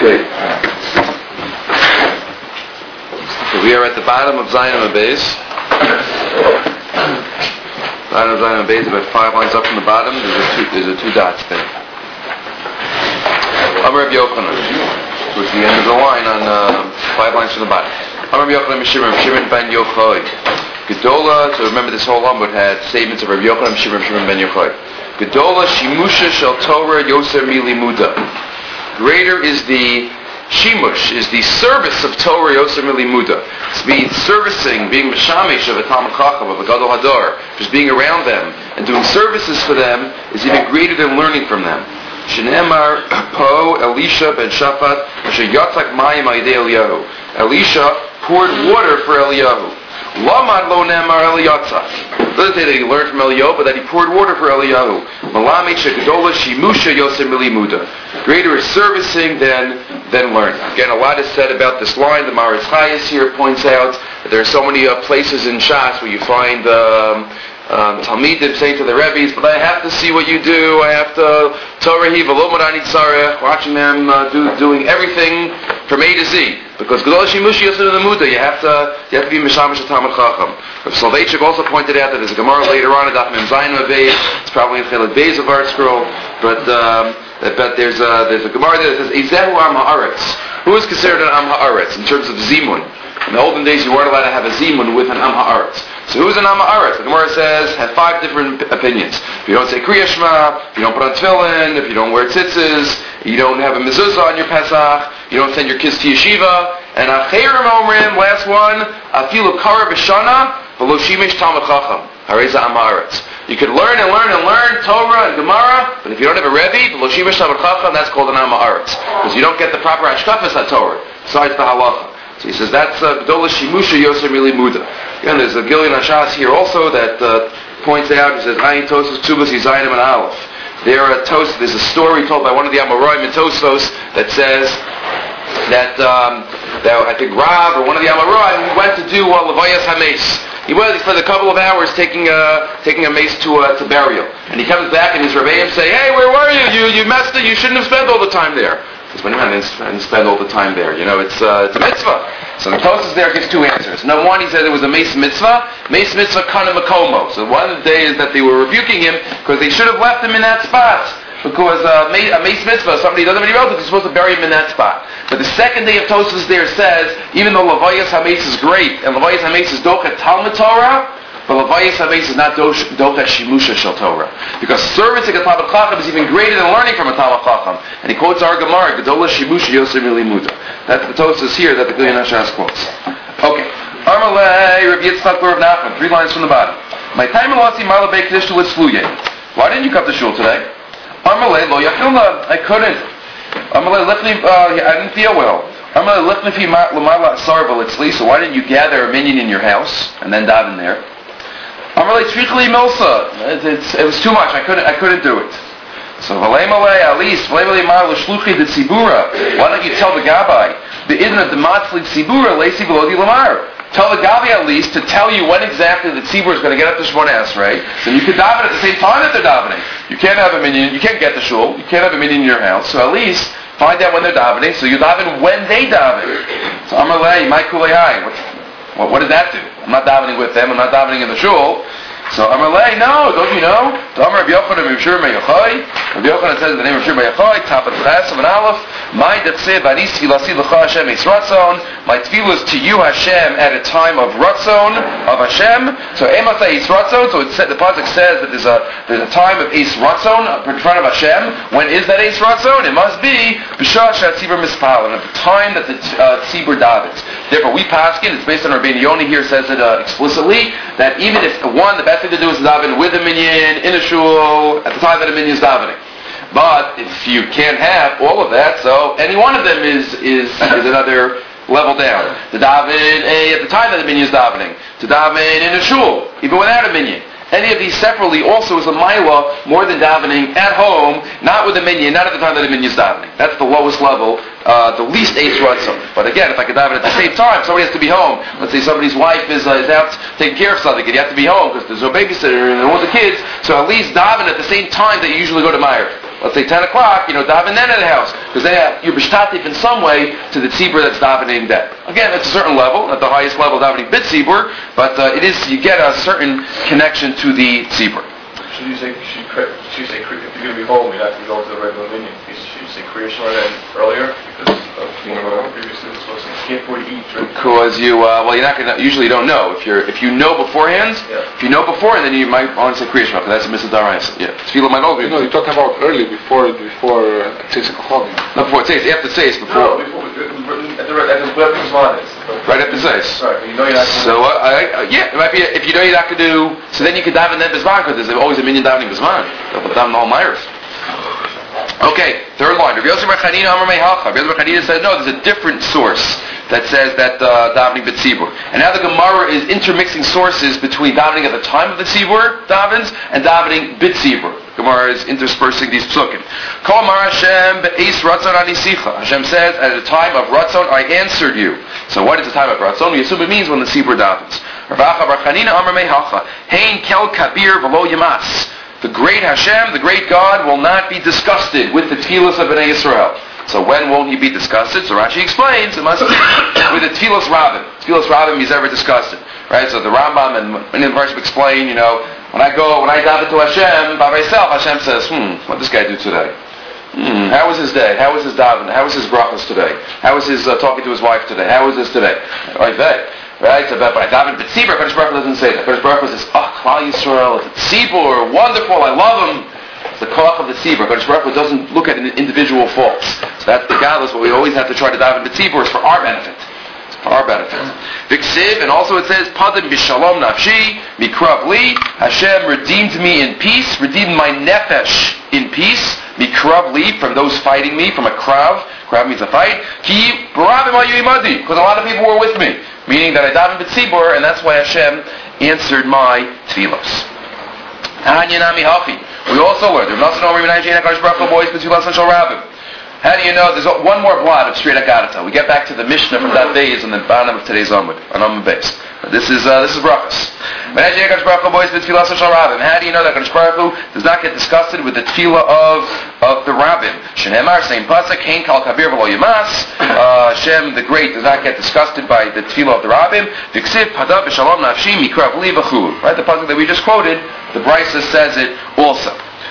Okay. So we are at the bottom of Zayin Beis. Bottom of Zayin Beis, about 5 lines up from the bottom. There's a two dots there. Amar Rabbi Yochanan, towards the end of the line on 5 lines from the bottom. Amar Rabbi Yochanan Shimon ben Yochai. Gedola. So remember, this whole Amud had statements of Rabbi Yochanan Shimon ben Yochai. Gedola Shimusha Shel Torah Yoser Milimuda. Greater is the Shimush, is the service of Torah Yoser Milimuda. It's being servicing, being Meshamish of a Talmud Chacham, of a Gadol Hadar, just being around them and doing services for them is even greater than learning from them. Shenemar Po Elisha ben Shaphat Asher Yatzak Mayim Aidei Eliyahu. Elisha poured water for Eliyahu. Lamad lo nemar Eliyatzak. Doesn't say that he learned from Eliyahu, but that he poured water for Eliyahu. Malami shegedola shimusha yosem milimuda. Greater is servicing than learning. Again, a lot is said about this line. The Maris Chayes here points out that there are so many places in Shas where you find Talmidim saying to the Rebbes, but I have to see what you do. I have to Torahi v'lomadani tzarech, watching them doing everything from A to Z. Because Gedol Shimushi Yosef the Muda, you have to be Mishamish Talmud Chacham. Rav Soloveitchik also pointed out that there's a Gemara later on at Daf Mem Zayin Beis. It's probably in Chelik Beis of our scroll, but there's a Gemara there that says Ezehu Am Haaretz. Who is considered an Am Haaretz in terms of Zimun? In the olden days, you weren't allowed to have a Zimun with an Am Haaretz. So who's an Am Haaretz? The Gemara says have 5 different opinions. If you don't say Kriya Shema, if you don't put on tefillin, if you don't wear tzitzis, you don't have a mezuzah on your Pesach, you don't send your kids to yeshiva, and Acherim Omrim, last one, Afilu Kara B'Shana, V'lo Shimesh Talmud Chacham, Hareza Am Haaretz. You could learn Torah and Gemara, but if you don't have a Rebbe, V'lo Shimesh Talmud Chacham, that's called an Am Haaretz, because you don't get the proper Hashkafas HaTorah, besides the Halacha. So he says that's Gdola Shimusha Yoser Milimuda. Again, there's a Gilyon Hashas here also that points out, he says, Ayin Tosfos Tzubas Yizayim and Aleph. There's a story told by one of the Amoraim in Tosfos that says that I think Rav or one of the Amoraim went to do Levayas HaMeis. He spent a couple of hours taking a mace to burial. And he comes back and his Rebbeim say, hey, where were you? You messed it. You shouldn't have spent all the time there. He says, I didn't spend all the time there. It's a mitzvah. So the Tosfos there gives 2 answers. Number one, he said it was a mace mitzvah. Mace mitzvah kana makomo. So one of the days that they were rebuking him because they should have left him in that spot. Because a mace mitzvah, somebody doesn't have any relatives, he's supposed to bury him in that spot. But the second day of Tosfos there says, even though Levayas HaMeis is great, and Levayas HaMeis is Docha Talmud Torah, but Levayas HaMeis is not Docha Shimusha Shel Torah. Because servicing a Talmud Chacham is even greater than learning from a Talmud Chacham. And he quotes our Gemara, Gedola Shimusha Yosef Milimuda. That's the Tosfos here that the Gilyon Hashas quotes. Okay. Armalei, Rav Yitzchak, Rav Nachman, 3 lines from the bottom. My time in Lasi Marla Beit Kedish to Litzfluye. Why didn't you come to shul today? Armalei lo yachilna. I couldn't. Armalei lifni. I didn't feel well. Armalei lifni fi l'marla asar v'litzli. So why didn't you gather a minyan in your house and then daven there? Amarle Trichli Milsa. It was too much. I couldn't do it. So Valei Malei Alis, Valei Mar L'Shluchi de Tzibura. Why don't you tell the Gabbai? The Idn of the Matzli Tzibura, Lesi Velodi Lamar. Tell the Gabbai at least to tell you when exactly the Tzibur is going to get up to Shmona Esrei. So you can daven at the same time that they're davening. You can't have a minyan, you can't get the shul, you can't have a minyan in your house. So at least find out when they're davening, so you daven when they daven. So Amarle, my Kulei. What does that do? I'm not davening with them. I'm not davening in the shul. So Amarle, no, don't you know? Amar Rabbi Yochanan Mishur Me'Yochai. Rabbi Yochanan says in the name of Mishur Me'Yochai, top of the Chesam and Aleph, my dechsev ani tefilasi l'cha Hashem eis ratzon. My tefillah is to you Hashem at a time of ratzon of Hashem. So emasa eis ratzon. So the pasuk says that there's a time of eis ratzon in front of Hashem. When is that eis ratzon? It must be b'shah she'atzibur mispal, at the time that the tzibur davens. Therefore, we paskin. It's based on Rabbeinu Yoni here says it explicitly that even if the best thing to do is daven with a minyan in a shul at the time that a minyan is davening. But if you can't have all of that, so any one of them is another level down. To daven at the time that the minyan is davening, to daven in a shul even without a minyan. Any of these separately also is a maila more than davening at home, not with a minyan, not at the time that a minyan is davening. That's the lowest level, the least eis ratzon. But again, if I could daven at the same time, somebody has to be home. Let's say somebody's wife is out taking care of something, and you have to be home because there's no babysitter and all the kids. So at least daven at the same time that you usually go to Meir. let's say 10 o'clock, daven then at the house. Because you're b'shtatif in some way to the tzibur that's davening then. Again, it's a certain level, at the highest level davening bit tzibur, but you get a certain connection to the tzibur. Should you say, if you're going to be home, you have to go to the regular minyan. Should you say Kriya Shema earlier? Because previously this was you can't afford to eat. Right? Because you're not going to, usually you don't know. If you know beforehand, then you might want to say Kriya Shema, because that's a mitzvah. Yeah. Tefillah might all be. No, you're talking about early, before Tzeis HaKochavim. Not before Tzeis, after Tzeis, before. No, before, at the Zman is. Right after Tzeis. Right, you know you're not going to. So, it might be, if you know you're not going to do, so then you can dive in then Bizman, because there's always a minyan davening Bizman. They'll daven the whole Myers. Okay, third line. Rabbi Yosef Bar Chanina Amar Meihacha. Rabbi Yosef Bar Chanina said, no, there's a different source that says that davening b'tzibur. And now the Gemara is intermixing sources between davening at the time of the tzibur davens and davening b'tzibur. Gemara is interspersing these psukim. Kol Amar Hashem be'eis ratzon anisicha. Hashem says, at the time of ratzon I answered you. So what is the time of ratzon? We assume it means when the tzibur davens. Rabbi Bar Chanina Amar Meihacha. Hein kel kabir v'lo yamas. The great Hashem, the great God, will not be disgusted with the tefillos of Bnei Yisrael. So when won't he be disgusted? So Rashi explains, it must be with the tefillos Rabbim. Tefillos Rabbim, he's ever disgusted. Right? So the Rambam and many of the Parashim explain, when I daven to Hashem by myself, Hashem says, what did this guy do today? How was his day? How was his daven? How was his brachos today? How was his talking to his wife today? How was this today? Like that. Right? So, but I daven b'tzibur, Kadosh Baruch Hu doesn't say that. Kadosh Baruch Hu says, Klal Yisrael, it's a tzibur, wonderful, I love him. It's the koach of the tzibur. Kadosh Baruch Hu doesn't look at individual faults. So that's the godless, what we always have to try to daven b'tzibur is for our benefit. It's for our benefit. V'ksiv, and also it says, Padim b'shalom nafshi, mikrav li, Hashem redeemed me in peace, redeemed my nefesh in peace, mikrav li, from those fighting me, from a krav. Krav means a fight. Ki baravim ayu imadi, because a lot of people were with me. Meaning that I daven b'tzibur, and that's why Hashem answered my tefillos. We also learned, how do you know? There's one more blot of straight Agadata. We get back to the Mishnah from that base on the bottom of today's Amud, on Amud base. This is brachas. How do you know that Kadosh Baruch Hu does not get disgusted with the tefillah of the Rabbim? Shenemar, same pasuk, Hein kal kabir v'lo yamas. Hashem the Great does not get disgusted by the tefillah of the Rabbim. V'ksiv hadav v'shalom nafshi mikrav li v'chul. Right, the pasuk that we just quoted, the Brisa says it also.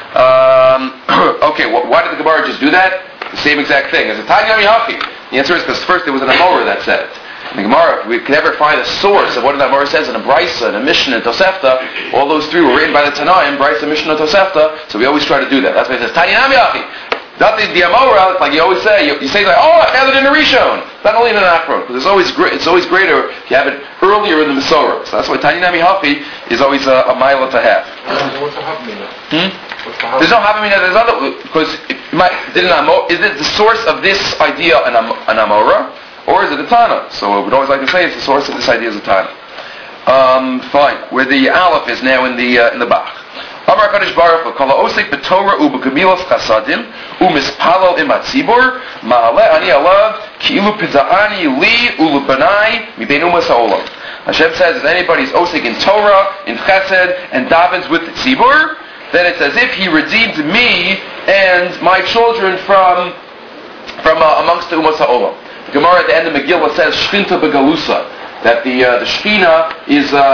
Okay, why did the Gemara just do that? The same exact thing. As a Tanya Mihachi. The answer is because first there was an Amora that said it. In the Gemara, we could never find a source of what the Amora says in a Brisa, in a Mishnah, in Tosefta. All those three were written by the Tanaim, Brisa, Mishnah, Tosefta. So we always try to do that. That's why it says Tanya Mihachi. Nothing, the Amora, like you always say, you say like, I found it in the Rishon. Not only in an Akron, because it's always greater if you have it earlier in the Masorah. So that's why Tanya Mihachi is always a mile and a half. What's the Havamina? There's no Havamina, there's other, because is it the source of this idea an Amora, or is it a Tana? So we'd always like to say it's the source of this idea is a Tana. Fine. Where the Aleph is now in the Bach. Amar Kadosh Baruch Hu, Kol ha'osek b'Torah u'b'gemilas chasadim u'mispalal im hatzibur ma'aleh ani alav ki'ilu piza'ani li u'lubanai mibein umas ha'olam. Hashem says, if anybody's osek in Torah, in Chesed, and davens with the tzibur, then it's as if he redeemed me and my children from amongst the umas ha'olam. The Gemara at the end of Megillah says Shchinta begalusa, that the Shechina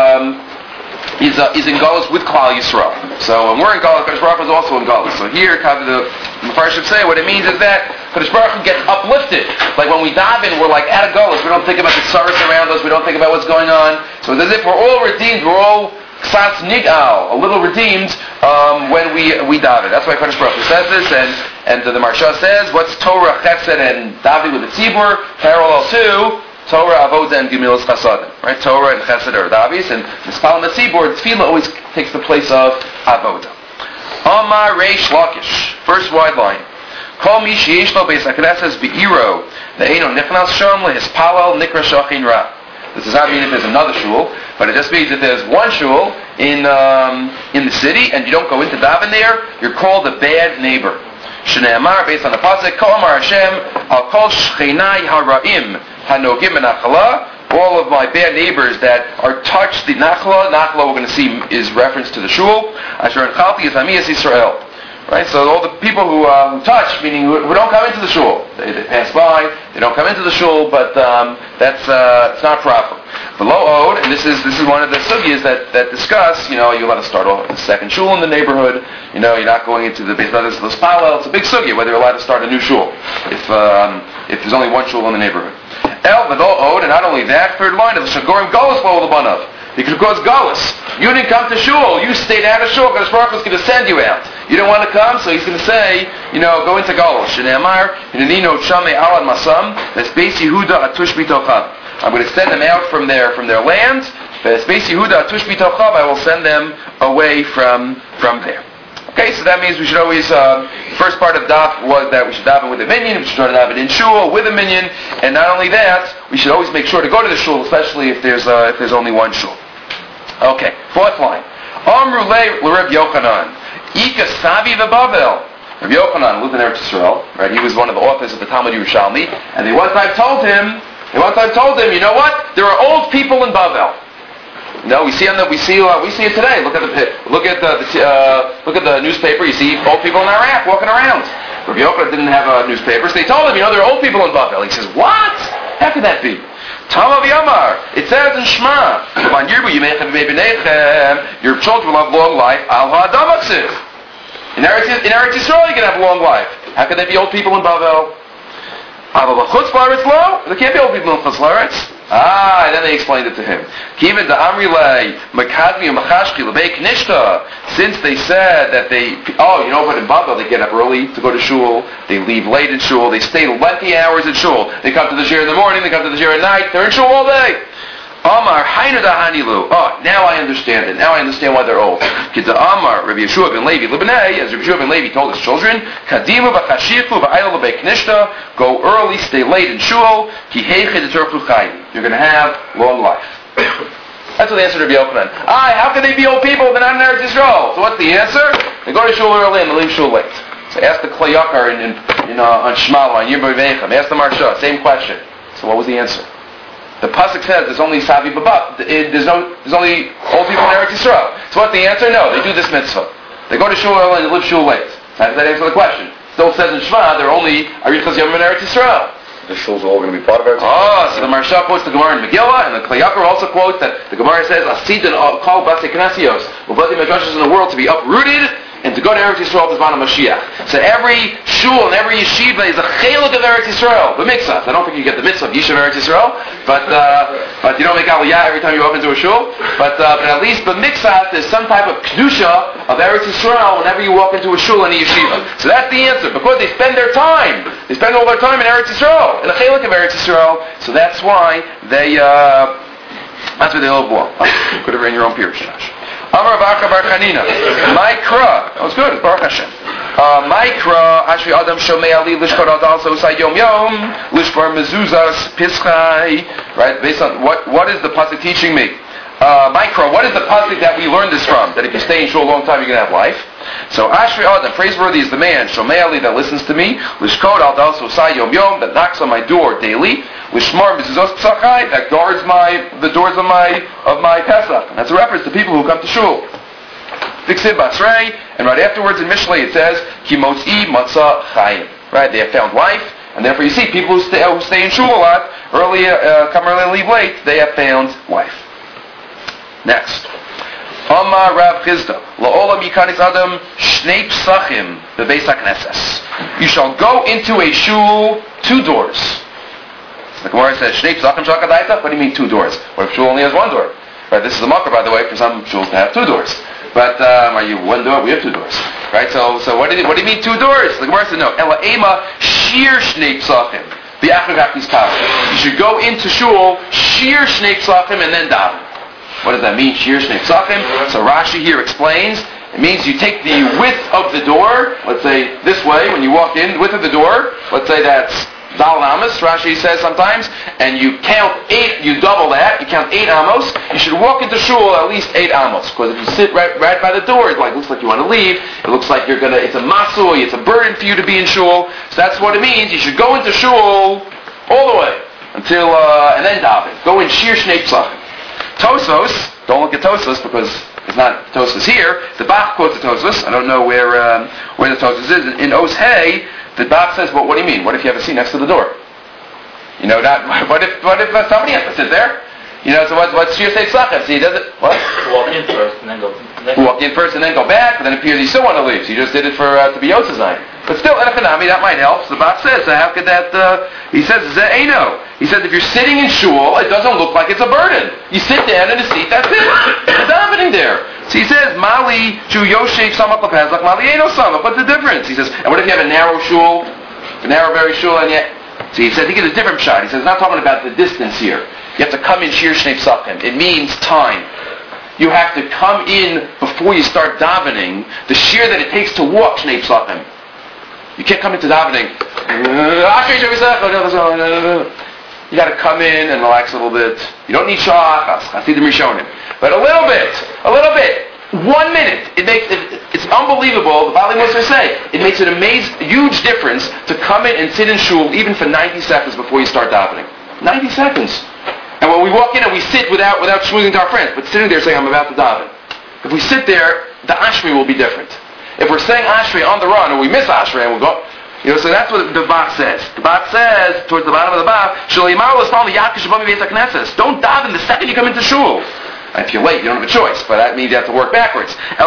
is in Galus with Klal Yisrael. So when we're in Galus, Kadosh Baruch Hu is also in Galus. So here, the Mepharshim say, what it means is that Kadosh Baruch Hu gets uplifted. Like when we daven, we're like at a Galus. We don't think about the sorrows around us. We don't think about what's going on. So it's as if we're all redeemed. We're all Ksas Nigal, a little redeemed when we daven. That's why Kadosh Baruch Hu says this, and the Marsha says, what's Torah, Chesed, and davening with the Tzibur, parallel to Torah, Avodah, and Gemilas Chasadim. Right? Torah and Chesed are Davis, and Mispal and the Tzibur, Tefillah always takes the place of Avodah. Amar Reish Lakish, first wide line. Kol mi sheyesh lo beis hakneses be'iro, ve'eino nichnas sham lehispalal nikra shachin ra. This does not mean if there's another shul, but it just means if there's one shul in the city and you don't go into daven there, you're called a bad neighbor. Shneimar, based on the pasuk, Kol Amar Hashem al kol shchenai hara'im hanogim benachla. All of my bad neighbors that are touched the nachla. Nachla, we're going to see, is reference to the shul. Asher enchalti es ami es Yisrael. Right? So all the people who touch, meaning who don't come into the shul, they pass by, they don't come into the shul, but that's it's not proper. Below ode, and this is one of the sugyas that discuss, you're allowed to start off the second shul in the neighborhood, you're not going into the Beis Brothers Los Palel. It's a big sugya whether you're allowed to start a new shul if there's only one shul in the neighborhood. El below ode, and not only that, third line of the Shagorim Golos below the Banav. Because Golos, you didn't come to shul, you stayed out of shul, because Baruch was going to send you out. You didn't want to come, so he's going to say, go into Golos. Shneamar, Hinanino Chame Alad Masam, Vesbeis Yehuda Atush Bitochav. I'm going to send them out from their land. Vesbeis Yehuda Atush Bitochav, I will send them away from there. Okay, so that means we should always, first part of daf was that we should daven with a minyan, we should try to daven in shul with a minyan, and not only that, we should always make sure to go to the shul, especially if there's only one shul. Okay, fourth line. Amru le Reb Yochanan, Ika Savi v'Bavel. Reb Yochanan lived in Eretz Yisrael, right? He was one of the authors of the Talmud Yerushalmi, and they one time told him, you know what? There are old people in Bavel. No, we see it today. Look at the newspaper. You see old people in Iraq walking around. Rabbi Yochanan didn't have newspapers. They told him, there are old people in Bavel. He says, what? How could that be? Tamav Yamar. It says in Shema, your children will have long life. Al ha'adam aksiv. In Eretz Yisrael, you can have long life. How could there be old people in Bavel? There can't be old people in Chutz La'aretz. And then they explained it to him. Since they said that but in Bavel they get up early to go to shul, they leave late in shul, they stay lengthy hours in shul, they come to the shir in the morning, they come to the shir at night, they're in shul all day. Amar Hainu Dahanilu. Now I understand it. Now I understand why they're old. Kita Amar Rabbi Yeshua ben Levi Libnei, as Rabbi Yeshua ben Levi told his children, Kadimu v'chashifu v'ayel v'beiknishta. Go early, stay late in shul. Ki heiche detorchu chayim. You're going to have long life. That's what the answer to Rabbi Yochanan. How can they be old people? They're not in Eretz Yisrael. So what's the answer? They go to shul early and they leave shul late. So ask the Klei Yakar on Shema on Yom V'Veichem. Ask the Marsha. Same question. So what was the answer? The pasuk says there's only Savi Baba. There's only old people in Eretz Yisrael. So what's the answer? No, they do this mitzvah. They go to shul early and they live shul late. How does that answer the question? Still says in Shema they're only Arichas Yom in Eretz Yisrael. The shul's all going to be part of Eretz Yisrael. So the Marsha quotes the Gemara in Megillah, and the Klei Yakar also quotes that the Gemara says Asidin called Basi Knasios, will Basi Medrashas in the world to be uprooted and to go to Eretz Yisrael to Zman Mashiach. So every shul and every yeshiva is a chelik of Eretz Yisrael. The mitzvah. I don't think you get the mitzvah of Yishuv Eretz Yisrael, but you don't make aliyah every time you walk into a shul. But at least the mitzvah, there's some type of kedusha of Eretz Yisrael whenever you walk into a shul and a yeshiva. So that's the answer, because they spend all their time in Eretz Yisrael, in the chelik of Eretz Yisrael. So that's why they that's why they live long. Could have written your own Pirush, Josh. Amar Baka Bar Chanina. Maikra. That was good. Baruch Hashem. Maikra. Ashvi Adam Shomei Ali Lishkar Adal Sosai Yom Yom Lishkar Mezuzas Pischai. Right. Based on what is the pasuk teaching me? Maikra. What is the pasuk that we learned this from? That if you stay in shul a long time, you're going to have life. So Ashvi Adam, praiseworthy is the man Shomei Ali that listens to me. Lishkar Adal Sosai Yom Yom, that knocks on my door daily. Lishmar Mezuzas Psachai, that guards the doors of my Pesach. And that's a reference to people who come to shul. Fixid Basrei, and right afterwards in Mishlei it says Ki Motzi Matzah Chayim. Right, they have found life, and therefore you see people who stay in shul a lot, come early and leave late, they have found life. Next. Amar Rav Chizda, La'olam Yikanis Adam Shnei Psachim Bebeis HaKnesses. You shall go into a shul 2 doors. The Gemara says, Shnei Psachim Shakadaita? What do you mean 2 doors? What if shul only has 1 door? Right, this is a makar, by the way, for some shuls to have 2 doors. But are you 1 door? We have 2 doors. Right, so what do you mean 2 doors? The Gemara says, no. Ela Ema Shir Shnei Psachim. You should go into shul, Shir Shnei Psachim, and then daven. What does that mean, Shir Shnei Psachim? So Rashi here explains, it means you take the width of the door, let's say this way, when you walk in, the width of the door, let's say that's Dal Amos, Rashi says sometimes, and you count 8, you double that, you count 8 Amos, you should walk into shul at least 8 Amos, because if you sit right by the door, it looks like you want to leave, it looks like it's a masui, it's a burden for you to be in shul, so that's what it means, you should go into shul all the way, until, and then daven, go in Shir Shnei Psachim. Tosos, don't look at Tosos, because It's not Tosfos here. The Bach quotes the Tosfos. I don't know where the Tosfos is. In Os Hey, the Bach says, well, what do you mean? What if you have a seat next to the door? You know, what if somebody has to sit there? You know, so what's your say tzlachim? So he does it, what? Walk in first and then go. Walk in first and then go back, but then it appears you still want to leave. So you just did it for to be Yotzazayim. But still, Enochanami, that might help. So the Bach says, so how could that, he says, Ze'eno. He says, if you're sitting in shul, it doesn't look like it's a burden. You sit down in a seat, that's it. It's davening there. So he says, Mali, Ju Yoshev Samak Lapazak, Mali Eno Samak. What's the difference? He says, and what if you have a narrow shul, a narrow very shul, and yet, so he says, he gives a different shot. He says, not talking about the distance here. You have to come in shir shnei psachim. It means time. You have to come in before you start davening, the shir that it takes to walk shnei psachim. You can't come into davening. You got to come in and relax a little bit. You don't need shachas, chasidim rishonim, but a little bit. 1 minute. It's unbelievable. The Bali Musar say it makes an huge difference to come in and sit in shul even for 90 seconds before you start davening. 90 seconds. And when we walk in and we sit without schmoozing to our friends, but sitting there saying, I'm about to daven. If we sit there, the Ashrei will be different. If we're saying Ashrei on the run, or we miss Ashrei and we'll go, so that's what the Bach says. The Bach says, towards the bottom of the Bach, don't daven the second you come into shul. And if you're late, you don't have a choice, but that means you have to work backwards. That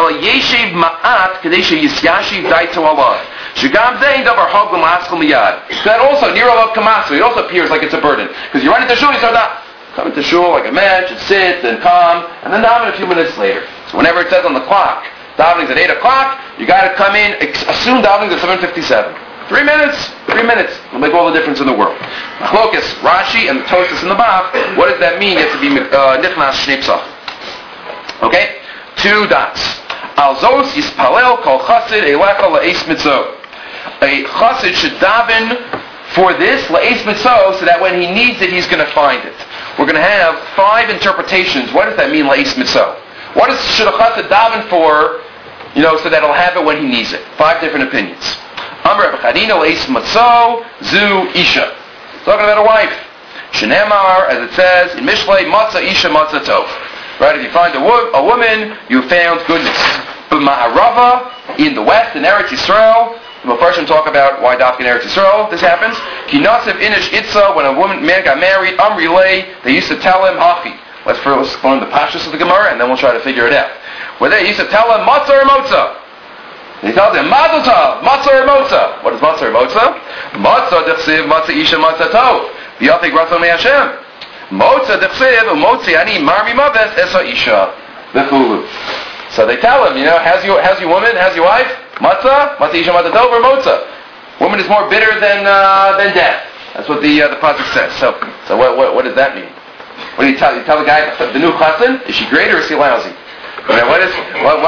also, near alav kamasu, it also appears like it's a burden. Because you run into shul, you start come into shul like a man, should sit and calm, and then daven a few minutes later. So whenever it says on the clock, davening's at 8 o'clock, you got to come in, assume davening's at 7:57. 3 minutes. It'll make all the difference in the world. Machlokas, Rashi, and the Tosfos in the Bach, what does that mean? You have to be nichnas shnei psach. Okay? 2 dots. Alzos yispalel kol chassid elecha la'es mitzo. A chassid should daven for this la'es mitzo, so that when he needs it, he's going to find it. We're going to have 5 interpretations. What does that mean, la'es mitzo? What should a chassid daven for, so that he'll have it when he needs it? 5 different opinions. Amr b'chadina la'es mitzo zu isha. Talking about a wife. Shenemar, as it says in Mishlei, matzah isha matzah tov. Right, if you find a woman, you found goodness. But Ma'arava, in the west, in Eretz Yisrael, we'll first talk about why Dafka in Eretz Yisrael this happens. Ki Nasif Inish Itza, when a man got married, Amrilei, they used to tell him, Hachi. Let's first learn the pashtus of the Gemara, and then we'll try to figure it out. Where they used to tell him, Matzah or Motza. And he tells him, Mazel Tov, Matzah or Motza. What is Matzah or Motza? Matzah dechsiv, Matzah Isha, Matzah Tov. V'yafik Ratzon Me'Hashem. Motza dechsiv, Motzi ani marmi maves esa Isha. V'chulu. So they tell him, how's your woman, how's your wife? Matzah, Matzah Isha, Matzah Tov, or Motza. Woman is more bitter than death. That's what the pasuk says. So what does that mean? What do you tell the guy, the new chassan? Is she great or is she lousy? What is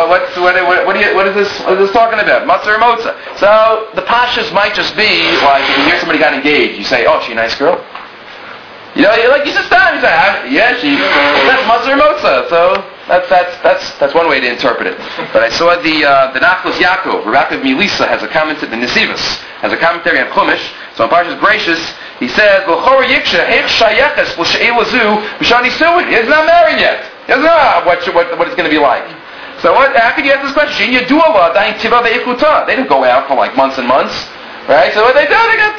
this talking about? Matzah or Motza? So the pashas might just be like if you hear somebody got engaged, you say, "Oh, she a nice girl." You just stop. You say, "Yeah, that's Matzah or Motza." So that's one way to interpret it. But I saw the Nachlas Yaakov, Rav Milisa has a comment at the Nesivos, has a commentary on Chumash. So on Parshas Gracious, he says, "L'chora yiksha heich shayeches l'she'elazu b'shani suin." He's not married yet. He doesn't know what it's going to be like. So how could you ask this question? They didn't go out for like months and months, right? So what they do,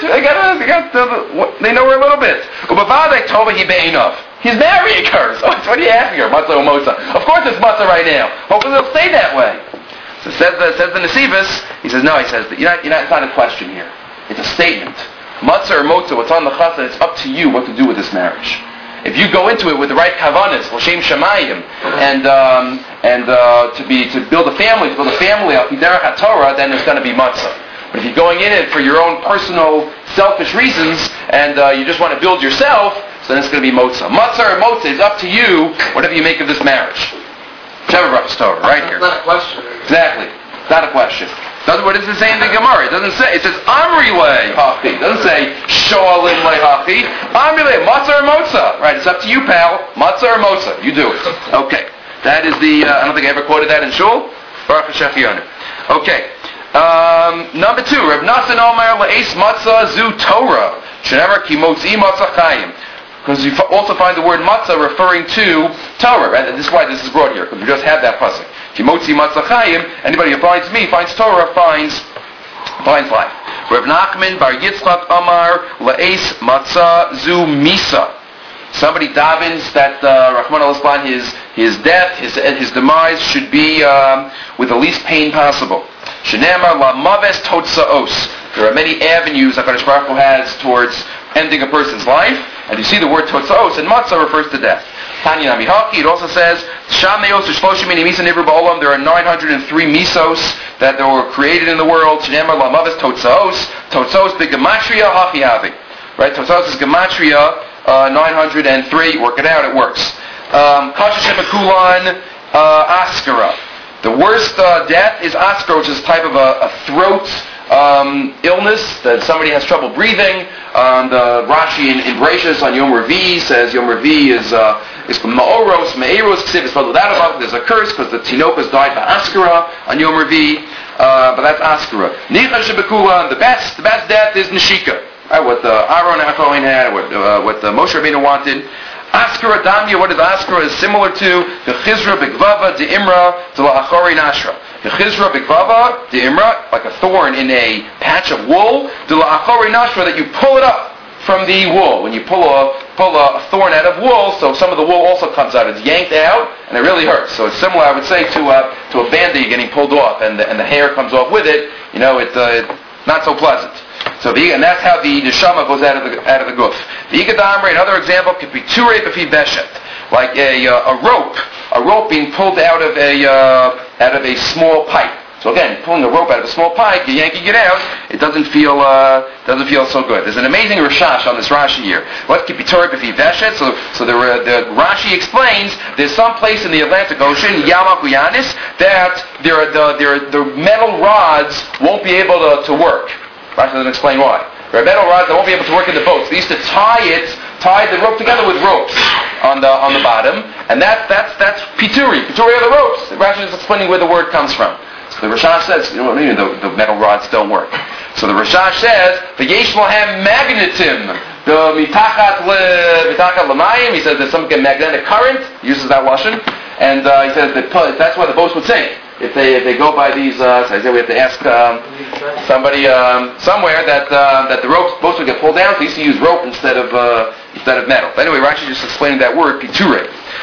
they know her a little bit. He's marrying her. So what are you asking her? Matzah or Motza? Of course it's Matzah right now. Hopefully they'll stay that way. So says the Nesivos. He says no. He says that it's not a question here. It's a statement. Matzah or Motza, what's on the chassan, it's up to you what to do with this marriage. If you go into it with the right kavanas, l'shem shamayim, and to build a family up, hiderach haTorah, then there's going to be matzah. But if you're going in it for your own personal, selfish reasons, and you just want to build yourself, so then it's going to be motzah. Matzah or Motza is up to you, whatever you make of this marriage. Whichever Rav Torah, right here. It's not a question. Exactly. It's not a question. What does it say in the Gemara? It doesn't say. It says Amri le hachi. It doesn't say Shoalim le hachi. Amri le matzah or Motza. Right? It's up to you, pal. Matzah or Motza. You do it. Okay. That is the. I don't think I ever quoted that in shul. Baruch Hashem. Okay. Number 2. Rav Nasan Omer le'es matzah zu Torah. Shenever ki motzi matzah chayim. because you also find the word matzah referring to Torah, right? And this is why this is brought here, because we just have that pasuk. Kimotzi matzah chayim, anybody who finds me, finds Torah, finds life. Rav Nachman bar Yitzchak Amar la'es matzah zu misa. Somebody davens that Rahman al-Islam, his death, his demise should be with the least pain possible. Shenamar la maves totzaos. There are many avenues HaKadosh Baruch Hu has towards ending a person's life, and you see the word totzaos, and matzah refers to death. Tanya Namihaki, it also says, Shameos u'shloshim misa nivru ba'olam, there are 903 misos that were created in the world. Shenamar la maves totzaos. Totzaos b'gematria hachi havi. Right, totzaos is gematria, 903, work it out, it works. Kasha Shepakulan, Askara. The worst death is Askara, which is a type of a throat illness that somebody has trouble breathing. The Rashi in Bereshis on Yom Revi says Yom Revi is Ma'oros, Me'eros, Ksiv is spelled without a vowel. There's a curse because the Tinokas died by Askara on Yom Revi, but that's Askara. Nicha Shepakulan, the best death is Neshika. Right, what Aaron HaKohen had, what Moshe Rabbeinu wanted. Askara Damya, what is Askara, is similar to the Chizra B'Gvava De'imra to La'achori Nashra. The Chizra B'Gvava De'imra, like a thorn in a patch of wool, to La'achori Nashra, that you pull it up from the wool. When you pull a thorn out of wool, so some of the wool also comes out. It's yanked out, and it really hurts. So it's similar, I would say, to a Band-Aid getting pulled off, and the hair comes off with it. You know, it's not so pleasant. So and that's how the neshama goes out of the guf. The Igadamre, another example, could be ture b'fi beshet, like a rope being pulled out of a small pipe. So again, pulling a rope out of a small pipe, you're yanking it out, it doesn't feel so good. There's an amazing Rashash on this Rashi here. What could be ture b'fi beshet? So the Rashi explains there's some place in the Atlantic Ocean, Yamak Uyanis, that the metal rods won't be able to work. Rashi doesn't explain why. There are metal rods that won't be able to work in the boats. They used to tie the rope together with ropes on the bottom, and that's pituri. Pituri are the ropes. Rashi is explaining where the word comes from. So the Rashash says, the metal rods don't work. So the Rashash says, v'yesh lohem magnetim, the mitachat l'mayim. He says there's some magnetic current. He uses that lashon, and he says that that's why the boats would sink. If they go by these, so I said we have to ask somebody somewhere that the boats would get pulled down. So they used to use rope instead of metal. But anyway, Rashi just explaining that word piture.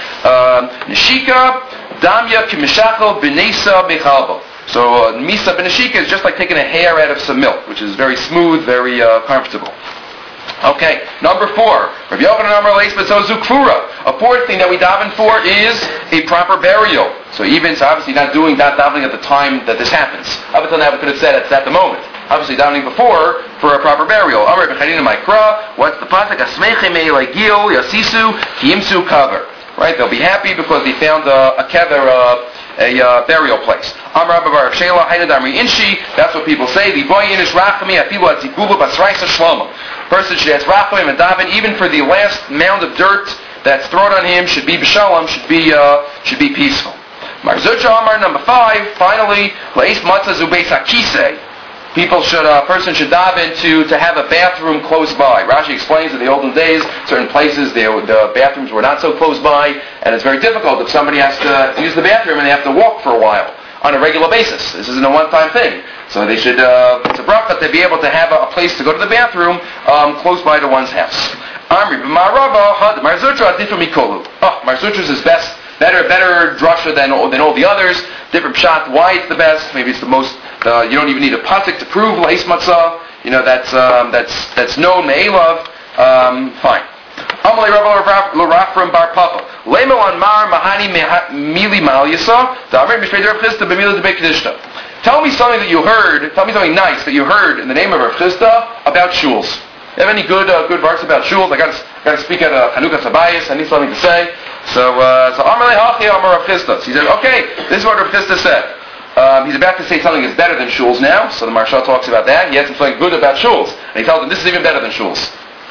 Neshika damya kimishachal b'nesa bechalbo. So misa b'neshika is just like taking a hair out of some milk, which is very smooth, very comfortable. Okay, number 4. Rabbi Yochanan Amar Leis B'Tzozu Kfura. A fourth thing that we daven for is a proper burial. So obviously not davening at the time that this happens. Up until now we could have said it's at the moment. Obviously davening before for a proper burial. Amar B'Chanina Maikra. What's the pasuk? Asmeichim Eilagil Yasisu Kiyimsu Kaver. Right, they'll be happy because they found a kever, a burial place. Amar Abba Baruch Shela Hainad Amri Inshi. That's what people say. The boy inish rachami afilu atzikulu basraisa shlomo. Person should ask rachamim and daven even for the last mound of dirt that's thrown on him should be b'shalom, should be peaceful. Mar Zutra Amar number 5. Finally, leis matzah zu beis hakisei. A person should daven to have a bathroom close by. Rashi explains that in the olden days, certain places the bathrooms were not so close by, and it's very difficult if somebody has to use the bathroom and they have to walk for a while on a regular basis. This isn't a one-time thing. So they should, it's a bracha to be able to have a place to go to the bathroom close by to one's house. Amri b'marava Mar Zutra adifu mikolu. Mar Zutra's is better drasha than all the others. Different pshat. Why it's the best? Maybe it's the most. You don't even need a pasuk to prove leis matzah. You know that's known me'elav. Fine. Amalei Rabbi L'Rafram Bar Papa. Lemo on Mar Mahani Mili Mal Yisa. Da'amir Mishpei Rav Chisda B'Mila Debei Kedishta. Tell me something that you heard. Tell me something nice that you heard in the name of Rav Chisda about shuls. You have any good verse about shuls? I got to speak at Chanukah Sabayis. I need something to say. So Amalei Hachi Amar Rav Chisda. So he said, okay, this is what Rav Chisda said. He's about to say something that's better than shuls now. So the Maharsha talks about that. He has something good about shuls, and he tells him this is even better than shuls.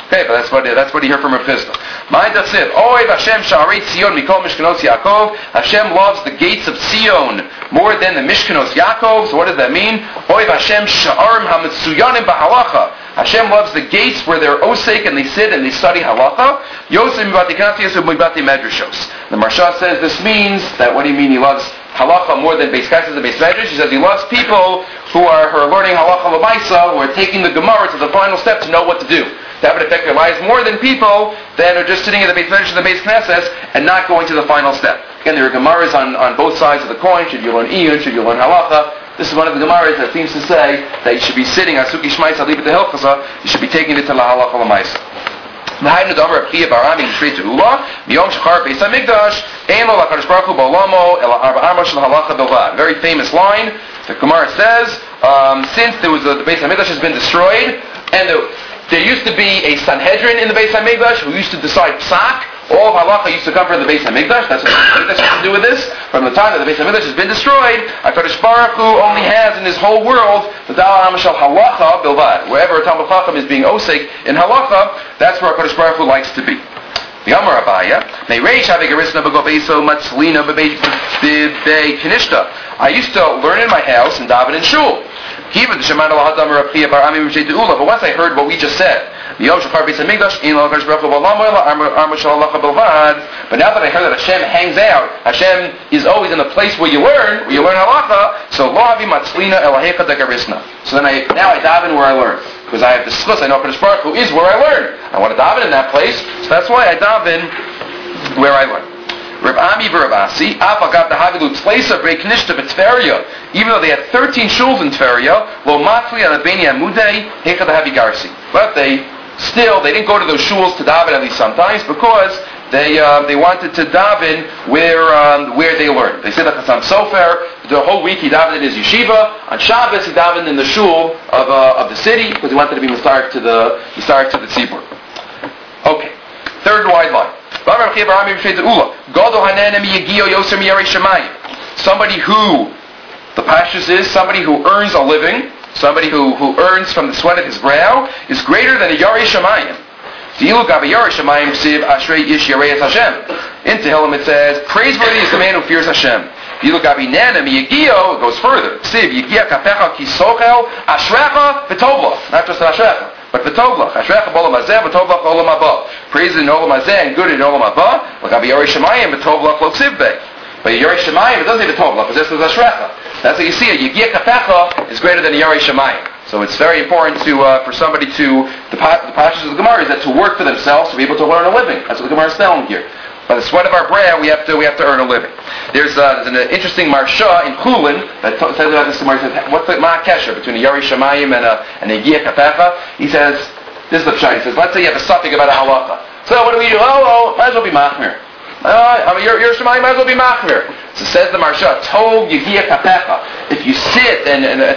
Okay, but that's what you hear from Rav Chisda. Mind that's it. Oiv Hashem Sha'arei Tzion Mikol Mishkanos Yaakov. Hashem loves the gates of Zion more than the Mishkanos Yaakov. So what does that mean? Oiv Hashem Sha'arim HaMetzuyanim B'Halacha. Hashem loves the gates where they're osek and they sit and they study halacha. Yosef Mibati Kafiyas Mibati Medrashos. The Marsha says this means that, what do you mean he loves halacha more than Beis Kaises and Beis Medrash? He says he loves people who are learning halacha l'maisa, who are taking the Gemara to the final step to know what to do. That would affect their lives more than people that are just sitting in the Beis Medrash and the Beis Knesses and not going to the final step. Again, there are Gemaras on both sides of the coin. Should you learn Iyun? Should you learn halacha? This is one of the Gemaras that seems to say that you should be sitting on Suki Shmais Alibet Hilchasa. You should be taking it to la halacha l'maisa. Very famous line. The Gemara says, since the Beis Hamikdash has been destroyed, and there used to be a Sanhedrin in the Beis Hamikdash who used to decide psak. All of halacha used to come from the Beis Hamikdash. That's what the Beis Hamikdash has to do with this. From the time that the Beis Hamikdash has been destroyed, HaKadosh Baruch Hu only has in his whole world the Dal HaMashal halacha bilvad. Wherever a Talmud Chacham is being osek in halacha, that's where HaKadosh Baruch Hu likes to be. The Amar Abaya, I used to learn in my house and daven in shul. But once I heard what we just said, but now that I heard that Hashem hangs out, Hashem is always in the place where you learn halacha, so now I daven where I learn. Because I have the schus, I know HaKadosh Baruch Hu is where I learn. I want to daven in that place, so that's why I daven where I learn. Reb Ami v'Reb Asi, Afagav Dahavilu Tzleisa B'Knishta B'Tveria, even though they had 13 shuls in Tveria, Lo Matli Alabeni Amudei Hecha Dahavi Garsi. But they didn't go to those shuls to daven at least sometimes because they wanted to daven where they learned. They said that Chassam Sofer, the whole week he davened in his yeshiva. On Shabbos he davened in the shul of the city because he wanted to be Mastarek to the tzibur. Okay, third wide line. Somebody who, the pashtus is, somebody who earns a living, somebody who earns from the sweat of his brow, is greater than a Yarei Shemayim. In Tehillim it says, praiseworthy is the man who fears Hashem. It goes further. Not just Ashrecha, but v'tovlach. Ashrecha b'olam hazeh, v'tovlach b'olam haba. Praise in olam hazeh and good in olam haba. L'gabi Yorei Shemayim, v'tovlach lo tzivbei. But Yorei Shemayim, it doesn't say v'tovlach, it just says Ashrecha. That's what you see. Yigia Kafecha is greater than Yorei Shemayim. So it's very important for somebody to, the passage of the Gemara is that to work for themselves, to be able to earn a living. That's what the Gemara is telling here. By the sweat of our brow, we have to earn a living. There's an interesting marsha in Chulin that says about this Gemara. Says, what's the ma'akesher between a Yarei Shemayim and a Yigia Kafecha? He says, this is the pshat. He says, let's say you have a suffix about a halacha. So what do we do? Might as well be machmir. Your Shemayim might as well be machmir. So says the marsha, Tov Yigia Kafecha. If you sit and a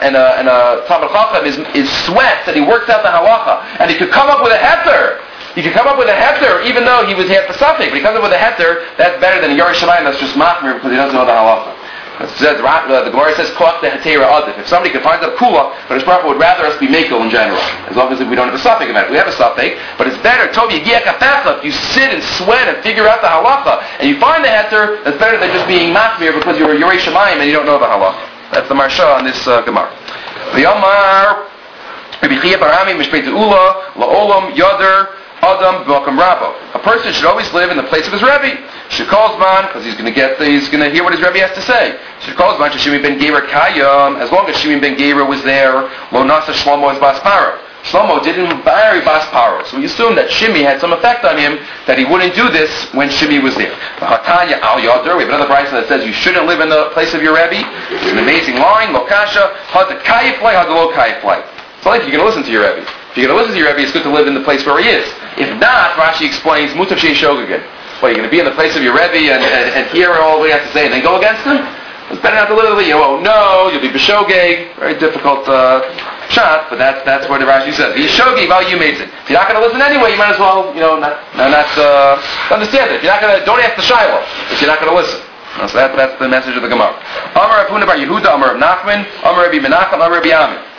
Talmud Chacham is sweat that he works out the halacha, and he could come up with a heter. He could come up with a heter even though he had the suffix, but he comes up with a heter, that's better than a Yarei Shemayim that's just machmir because he doesn't know the halacha. The Gemara says, Koach the Hetera Adif. If somebody could find a kula, but his Baruch would rather us be mekel in general, as long as we don't have a suffix about it. We have a suffix, but it's better, Tov Yigia Kafecha, if you sit and sweat and figure out the halacha, and you find the heter, that's better than just being machmir because you're a Yarei Shemayim and you don't know the halacha. That's the marsha on this Gemara. V'yamar, Rabbi Chia Barami, Mishpei Te'ula, La'olam, Yoder, Adam B'Makam Rabbo. A person should always live in the place of his Rebbe. Shekolzman, because he's going to hear what his Rebbe has to say. Shekolzman, Shimi ben Geira Kayam, as long as Shimi ben Geira was there, Lo Nasa Shlomo as Baspara. Shlomo didn't marry Baspara, so we assume that Shimi had some effect on him, that he wouldn't do this when Shimi was there. Hatanya Al Yoder, we have another brayso that says you shouldn't live in the place of your Rebbe. It's an amazing line, Lo Kasha, Had the Kayiflay, Had the Lo Kayiflay. It's not like you're going to listen to your Rebbe. If you're going to listen to your Rebbe, it's good to live in the place where he is. If not, Rashi explains, Mutav Shei Shogegin. Well, you're going to be in the place of your Rebbe and hear all he has to say and then go against him? It's better not to literally, you'll be B'Shogeg. Very difficult shot, but that's what the Rashi says. He's Shogeg, well, you made it. If you're not going to listen anyway, you might as well, not understand it. If you're not going to, don't ask the Shiloh if you're not going to listen. So that's the message of the Gemara. Amar Rav Huna bar Yehuda, Amar Rav Nachman, Amar Rabbi Menachem, Amar Rabbi Amin.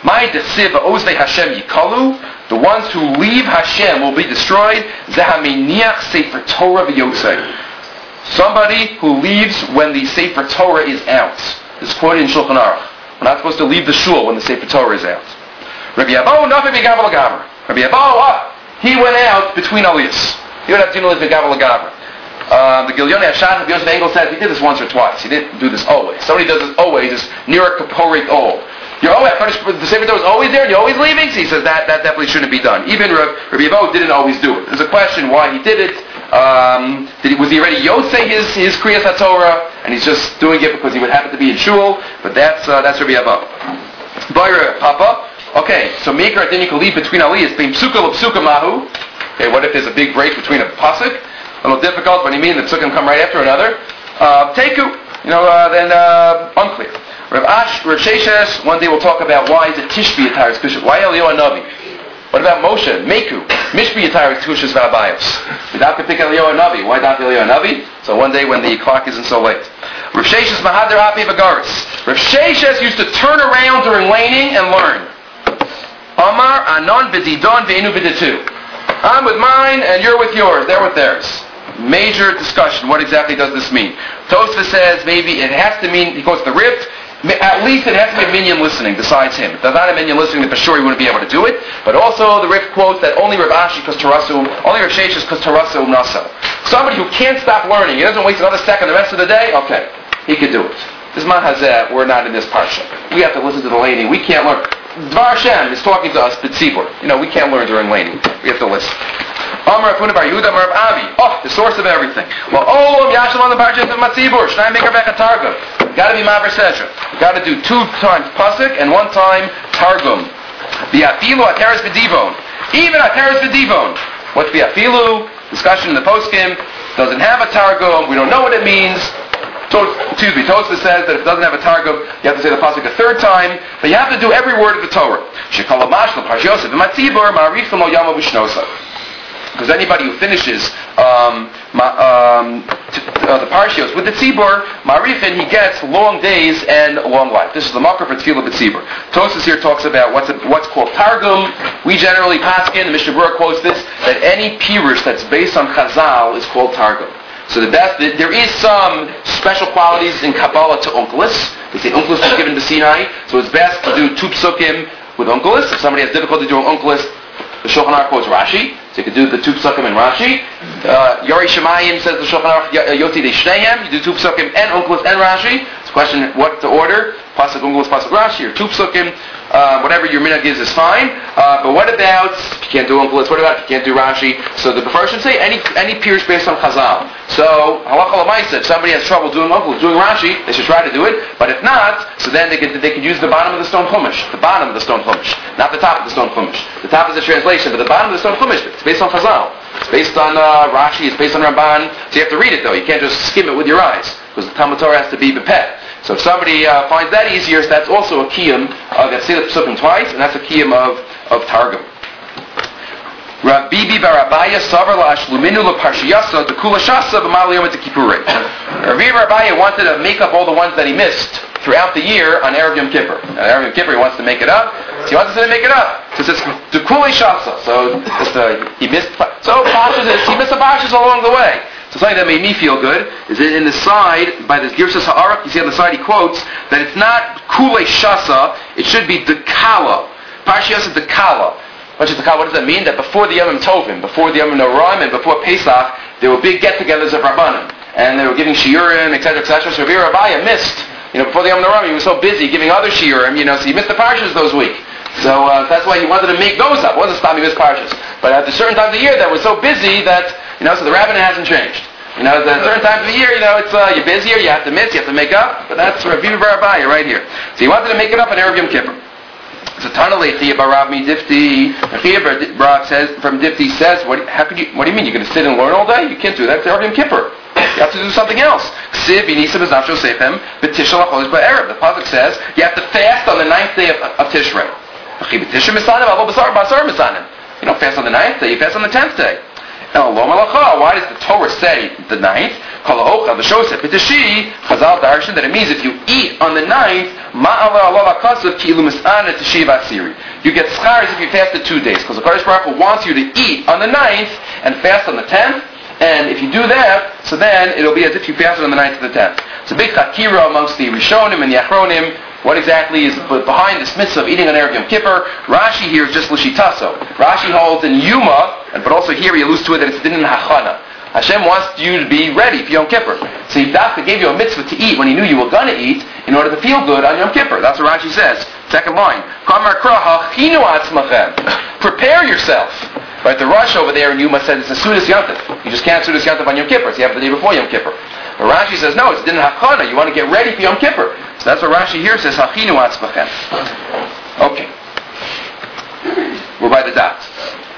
My desiv ozvei Hashem yikalu. The ones who leave Hashem will be destroyed. Zehaminiach sefer Torah v'yotzei. Somebody who leaves when the sefer Torah is out. This is quoted in Shulchan Aruch. We're not supposed to leave the shul when the sefer Torah is out. Rabbi Abo nafi v'gavel l'gaver. Rabbi Abo, he went out between aliyos. He went out between aliyos v'gavel l'gaver. The Gilyoni Hashan, Rabbi Yosef Engel says he did this once or twice. He didn't do this always. Somebody does this always. It's near a kaporit ol. You're always the sefer Torah is always there, and you're always leaving. So he says that definitely shouldn't be done. Even Rabbi Abo didn't always do it. There's a question why he did it. Was he already Yotzei his Kriyas HaTorah, and he's just doing it because he would happen to be in shul? But that's Rabbi Abo. Boyer Papa. Okay, so Maker then you can leave between aliyahs. Bein psuka l'psuka mahu. Okay, what if there's a big break between a pasuk? A little difficult. What do you mean? The psukim come right after another. Teku. Then unclear. Rav Sheshes, one day we'll talk about why is it Tishbi Yataris Kushas? Why Eliyahu Navi? What about Moshe? Meku. Mishbi Yataris Kushas V'abayos. Without pick Eliyahu Navi. Why not Eliyahu Navi? So one day when the clock isn't so late. Rav Sheshes Mahader Api V'garis. Rav Sheshes used to turn around during laning and learn. Amar Anon B'didon V'enu B'ditu. I'm with mine and you're with yours. They're with theirs. Major discussion. What exactly does this mean? Tosfos says maybe it has to mean, he quotes the Rift, at least it has to be a minion listening besides him. If there's not a minion listening, then for sure he wouldn't be able to do it. But also the Rift quotes that only Rav Ashi because Tarasu, only Rav Sheshes because Tarasu Nasa. Somebody who can't stop learning, he doesn't waste another second the rest of the day, okay, he could do it. This Mahazeh, we're not in this parsha. We have to listen to the laning. We can't learn. Dvar Hashem is talking to us, B'tzibur. We can't learn during laning. We have to listen. Amar Afuna Bar Yehuda Amar Avi. The source of everything. Well, Olam Yashim on the Parshas of Matzibur. Shnai Meker Becha Targum. Got to be Maver Sesha. Got to do 2 times pasuk and 1 time Targum. Bi'afilu Ateres B'divon. Even Ateres B'divon. What's Bi'afilu? Discussion in the poskim. Doesn't have a Targum. We don't know what it means. Tosfos says that if it doesn't have a Targum, you have to say the pasuk a 3rd time, but you have to do every word of the Torah. Because anybody who finishes the Parshios with the Tzibur, Marifin, he gets long days and long life. This is the makar for Tefillah B'Tzibur. Tosfos here talks about what's called Targum. We generally paskin, the Mishnah Berurah quotes this, that any pirush that's based on Chazal is called Targum. So there is some special qualities in Kabbalah to Onkelos. They say Onkelos was given to Sinai, so it's best to do 2 psukim with Onkelos. If somebody has difficulty doing Onkelos, the Shulchan Aruch quotes Rashi, so you could do the 2 psukim and Rashi. Yori Shemayim says the Shulchan Aruch Yotzi de Shneim. You do 2 psukim and Onkelos and Rashi. It's a question what to order: pasuk Onkelos, pasuk Rashi, or 2 psukim. Whatever your minhag is fine. But what about if you can't do Onkelos? What about if you can't do Rashi? So the Befar should say any pirush based on Chazal. So halacha l'maisa, if somebody has trouble doing Onkelos, doing Rashi, they should try to do it. But if not, so then they could use the bottom of the stone chumash, the bottom of the stone chumash, not the top of the stone chumash. The top is the translation, but the bottom of the stone chumash, it's based on Chazal. It's based on Rashi. It's based on Ramban. So you have to read it though. You can't just skim it with your eyes because the Talmud Torah has to be bepeh. So if somebody finds that easier, so that's also a kiyum of Yatzilat Psukim twice, and that's a kiyum of Targum. Rav Bibi bar Abaya savar la'ashluminu l'parshiyasa dekula shasa b'mal yom etzekipurei. Rav Bibi bar Abaya wanted to make up all the ones that he missed throughout the year on Erev Yom Kippur. On Erev Yom Kippur he wants to make it up. So he wants to make it up. So it says dekula shasa. So he missed. So he missed the parshas along the way. So something that made me feel good is that in the side, by this Girsas Ha'arak, you see on the side he quotes that it's not Kulei Shasa, it should be Dekala. Parshiyas is Dekala. What does that mean? That before the Yom Tovim, before the Yom Noraim, and before Pesach, there were big get-togethers of Rabbanim. And they were giving Shiurim, etc., etc. So Rav Abaya missed. Before the Yom Noraim, he was so busy giving other Shiurim, so he missed the Parshas those weeks. So that's why he wanted to make those up. It wasn't stop he missed Parshas. But at certain times of the year that was so busy that, so the rabbinate hasn't changed. At certain times of the year, it's you're busier, you have to miss, you have to make up. But that's Rav Bibi bar Abaya right here. So he wanted to make it up on Erev Yom Kippur. So Tanalei Chiyah bar Rav Difti. Chiyah bar says from Difti says, what do you mean? You're going to sit and learn all day? You can't do that. It's Erev Yom Kippur. You have to do something else. Ksiv Yinisam is Nafsho Seifem B'Tishal HaChodesh Ba'Erev. The pasuk says you have to fast on the 9th day of Tishrei. You don't fast on the 9th day. You fast on the 10th day. Why does the Torah say the 9th? The show said, Chazal Darshan, that it means if you eat on the 9th, you get schar as if you fasted 2 days, because the Kadosh Baruch Hu wants you to eat on the 9th and fast on the 10th, and if you do that, so then it'll be as if you fasted on the 9th to the 10th. It's a big chakira amongst the Rishonim and the Achronim. What exactly is behind this mitzvah of eating on Erev Yom Kippur? Rashi here is just l'shitaso. Rashi holds in Yuma, but also here he alludes to it that it's din hachana. Hashem wants you to be ready for Yom Kippur. So he gave you a mitzvah to eat when he knew you were going to eat in order to feel good on Yom Kippur. That's what Rashi says. Second line. Prepare yourself. Right, the Rush over there in Yuma said it's a Sudas Yantif. You just can't Sudas Yantif on Yom Kippur. So you have it the day before Yom Kippur. But Rashi says, no, it's din hachana. You want to get ready for Yom Kippur. So that's what Rashi here says, Hachinu atzmachem. Okay. We're by the dots.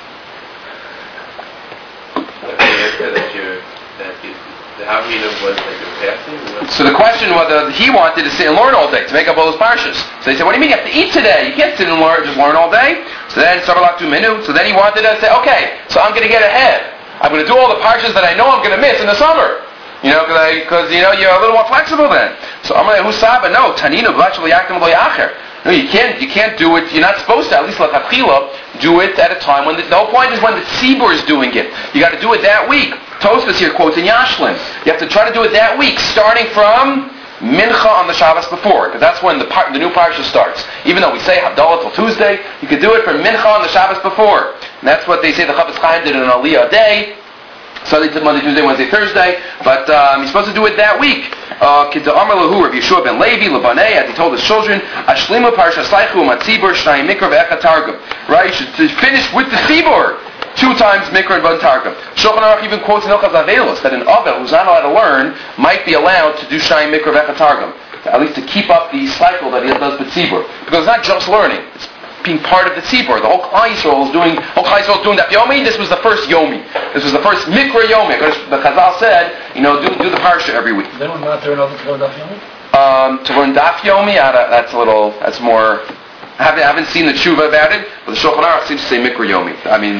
So the question whether he wanted to sit and learn all day to make up all those parshas. So he said, what do you mean you have to eat today? You can't sit and just learn all day. So then So then he wanted to say, okay, so I'm going to get ahead. I'm going to do all the parshas that I know I'm going to miss in the summer. Because you're a little more flexible then. So Amar Husaba, no, Tanino B'Lachal Yakim Lo Yacher. No, you can't do it. You're not supposed to, at least L'Chatchila, do it at a time when the whole point is when the tzibur is doing it. You got to do it that week. Tosfos here quotes in Yashlin. You have to try to do it that week, starting from Mincha on the Shabbos before, because that's when the new parsha starts. Even though we say Havdalah till Tuesday, you could do it from Mincha on the Shabbos before. And that's what they say the Chavetz Chaim did on Aliyah day. Sunday to Monday, Tuesday, Wednesday, Thursday, but he's supposed to do it that week. Kidda Amar Lahu, Rav Yeshua ben Levi, Lebanei, as he told his children, Ashlimu Parsha Saichu, Matzibur, Shnayim Mikra, Ve'echa Targum. Right? You should finish with the Tzibur. 2 times Mikra and Van Targum. Shulchan Aruch even quotes in Ilchas Avelos that an Avel who's not allowed to learn might be allowed to do Shnayim Mikra, Ve'echa Targum. At least to keep up the cycle that he does with Tzibur. Because it's not just learning. It's being part of the tzibur. The whole Klal Yisrael is doing that Yomi. This was the first Yomi. This was the first Mikra Yomi. The Chazal said, do the parsha every week. Then we're not doing another Daf Yomi? To learn Daf Yomi, that's more. I haven't seen the tshuva about it, but the Shulchan Aruch seems to say Mikra Yomi. I mean,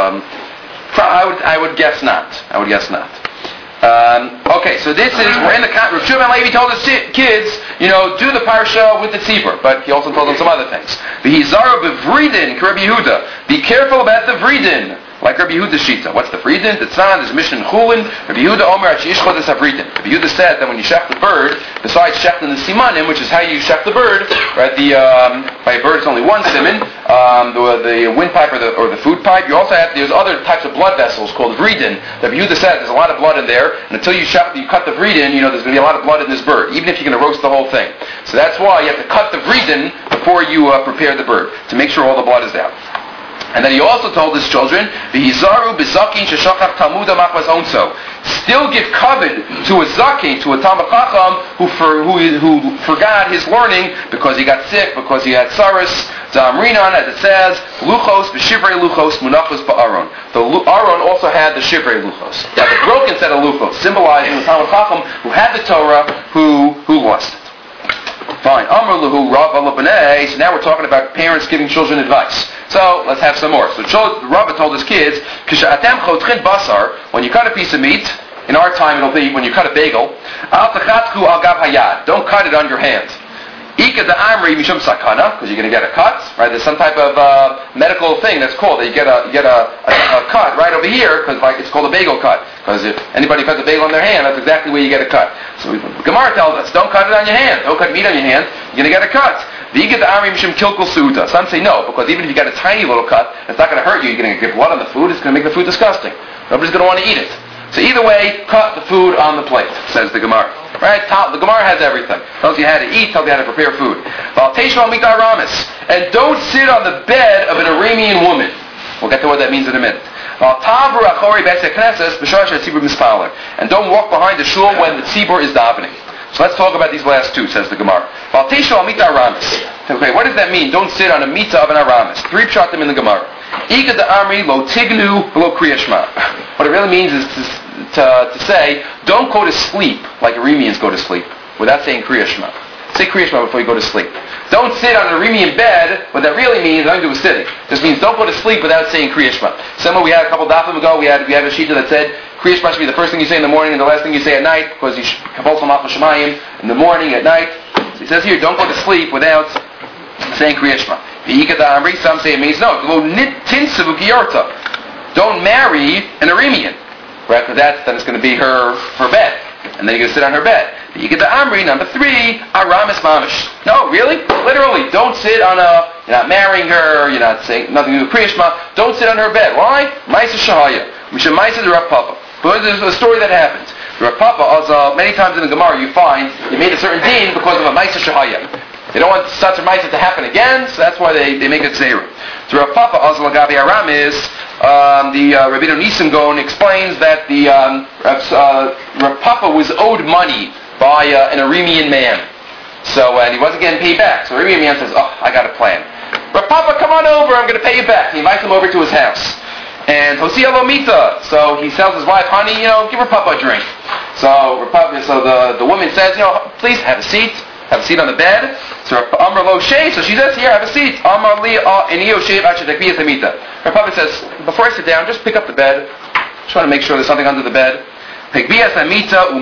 I would guess not. Okay, so we're in the Rav Shua ben Levi told his kids, do the parsha with the tzibur, but he also told them some other things. V'hizaru b'vridin, Rabbi Yehuda. Be careful about the vridin, like Rabbi Yehuda's shita. What's the vridin? The tzan is mission chulin. Rabbi Yehuda omer achishchot es havridin. Rabbi Yehuda said that when you shech the bird, besides shechting the simanim, which is how you shech the bird, right? By a bird it's only one siman, the windpipe or the food pipe. You also there's other types of blood vessels called vridin. Rabbi Yehuda said there's a lot of blood in there, and until you cut the vridin, there's going to be a lot of blood in this bird, even if you're going to roast the whole thing. So that's why you have to cut the vridin before you prepare the bird, to make sure all the blood is out. And then he also told his children, "V'hizaru b'zakin sheshachach talmud machmas onso." Still give kavod to a zakin, to a talmid chacham who forgot his learning because he got sick, because he had saras. Zamrinan, as it says, luchos b'shivrei luchos munachos ba'aron. The Aron also had the shivrei luchos. Now the broken set of luchos, symbolizing the talmid chacham who had the Torah, who lost it. Fine. Amar lahu Rav alabanei. So now we're talking about parents giving children advice. So let's have some more. So Rav told his kids, "Kishatem chotchin basar." When you cut a piece of meat, in our time it'll be when you cut a bagel. Al tachatchu al gav hayad. Don't cut it on your hand. Ika da amri mishum sakana, because you're going to get a cut. Right? There's some type of medical thing that's called that you get a cut right over here, because it's called a bagel cut. Because if anybody cuts a bagel on their hand, that's exactly where you get a cut. So Gemara tells us, don't cut it on your hand. Don't cut meat on your hand. You're going to get a cut. Some say no, because even if you got a tiny little cut, it's not going to hurt you. You're going to get blood on the food. It's going to make the food disgusting. Nobody's going to want to eat it. So either way, cut the food on the plate, says the Gemara. Right? The Gemara has everything. Tells you how to eat, tells you how to prepare food. And don't sit on the bed of an Aramean woman. We'll get to what that means in a minute. And don't walk behind the shul when the tzibur is davening. So let's talk about these last two, says the Gemara. Okay, what does that mean? Don't sit on a mita of an aramis. 3 pshatim in the Gemara. What it really means is to say, don't go to sleep like Arameans go to sleep, without saying Kriya Shema. Say Kriya Shema before you go to sleep. don't sit on an Aramean bed. What that really means, nothing to do with sitting. Just means don't go to sleep without saying Kriya Shema. Somewhere we had a couple dafim ago, we had a shita that said Kriya Shema should be the first thing you say in the morning and the last thing you say at night, because you kabbalah malchus shemayim in the morning, at night. So he says here, don't go to sleep without saying Kriya Shema. Some say it means no. Don't marry an Aramean, right? Because then it's going to be her bed, and then you're going to sit on her bed. You get the Amri, number 3, Aramis Mamish. No, really? Literally, don't sit on you're not marrying her, you're not saying nothing to do with Kriya Shema, don't sit on her bed. Why? Maisa Shahaya. Misha Maisa the Rav Papa. Because there's a story that happens. The Rav Papa, also, many times in the Gemara you find, he made a certain deen because of a Maisa Shahaya. They don't want such a Maisa to happen again, so that's why they make it Zera. So Rav Papa, also Lagabi Aram is, the Rabbeinu Nisim Gaon explains that the Rav Papa was owed money by an Aramean man. So, and he wasn't getting paid back. So the Aramean man says, I got a plan. Rav Papa, come on over, I'm going to pay you back. He invites him over to his house. And Hosea Lomita, so he tells his wife, honey, give Rav Papa a drink. So the woman says, please have a seat. Have a seat on the bed. So Amar Lo Shei, so she says, here, have a seat. Amar Li Enio Shei Achadekviyat Amita. Rav Papa says, before I sit down, just pick up the bed. Just want to make sure there's something under the bed. He picked up the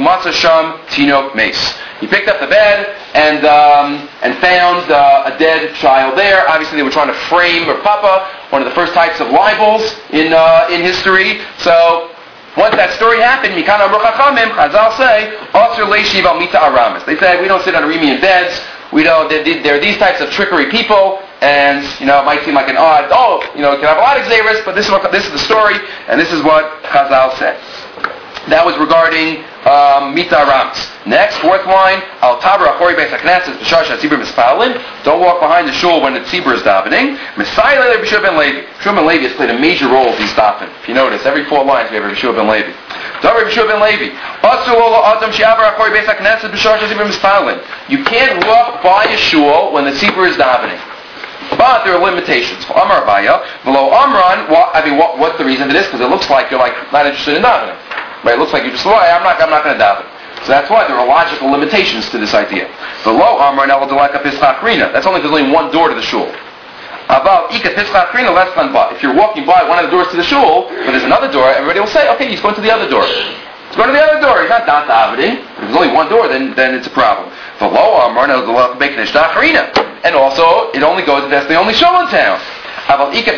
bed and found a dead child there. Obviously, they were trying to frame Rav Papa, one of the first types of libels in history. So once that story happened, Mikan Amar Chachamim, Chazal say, Asur Leishiv Al Mita Aramis. They said we don't sit on Aramean beds. We don't. There are these types of trickery people, and it might seem like an odd. You can have a lot of xeris, but this is the story, and this is what Chazal said. That was regarding Mita Aramis. Next, 4th line, Al Tabra Achori Beis HaKnesses B'shar Shatzibur Mispalin. Don't walk behind the shul when the tzibur is davening. Messiah Levi B'Shua Ben Levi. B'Shua Ben Levi has played a major role in these davening. If you notice, every 4 lines we have B'Shua Ben Levi. Davar B'Shua Ben Levi. Asu Lo Adam She'avar Achori Beis HaKnesses B'shar Shatzibur Mispalin. You can't walk by a shul when the tzibur is davening. But there are limitations. For Amar Abaya, below Amran, what's the reason for this? Because it looks like you're not interested in davening. Right? It looks like you just, I'm not going to daven. So that's why there are logical limitations to this idea. Below Amar and Eladalaka Pischakrina. That's only if there's only one door to the shul. About Ika Pischakrina less than but. If you're walking by one of the doors to the shul, but there's another door, everybody will say, okay, he's going to the other door. He's going to the other door. He's not davening. If there's only one door, then it's a problem. Below Amar and Eladalaka Pischakrina. And also, it only goes if that's the only shul in town. But if there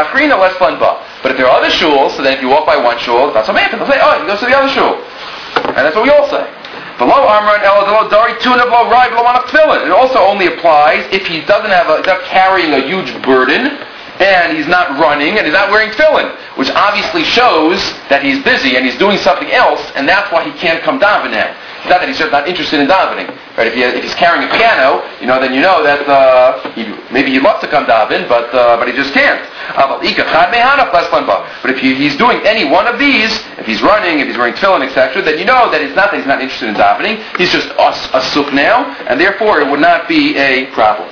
are other shuls, so then if you walk by one shul, that's what happens. They'll say, he goes to the other shul. And that's what we all say. Below Amran Eladalo Dari Tuna Below Rai Below Manach Tefillin. It also only applies if he doesn't he's not carrying a huge burden, and he's not running, and he's not wearing tefillin, which obviously shows that he's busy and he's doing something else, and that's why he can't come daven now. It's not that he's just not interested in davening. Right? If he's carrying a piano, then you know that maybe he'd love to come daven, but he just can't. But if he's doing any one of these, if he's running, if he's wearing tefillin, etc., then you know that he's not interested in davening. He's just a suk now, and therefore it would not be a problem.